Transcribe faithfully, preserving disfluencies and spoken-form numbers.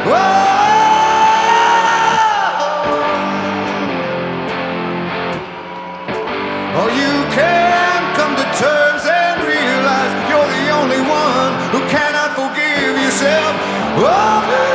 Oh, you can come to terms and realize you're the only one who cannot forgive yourself. Oh,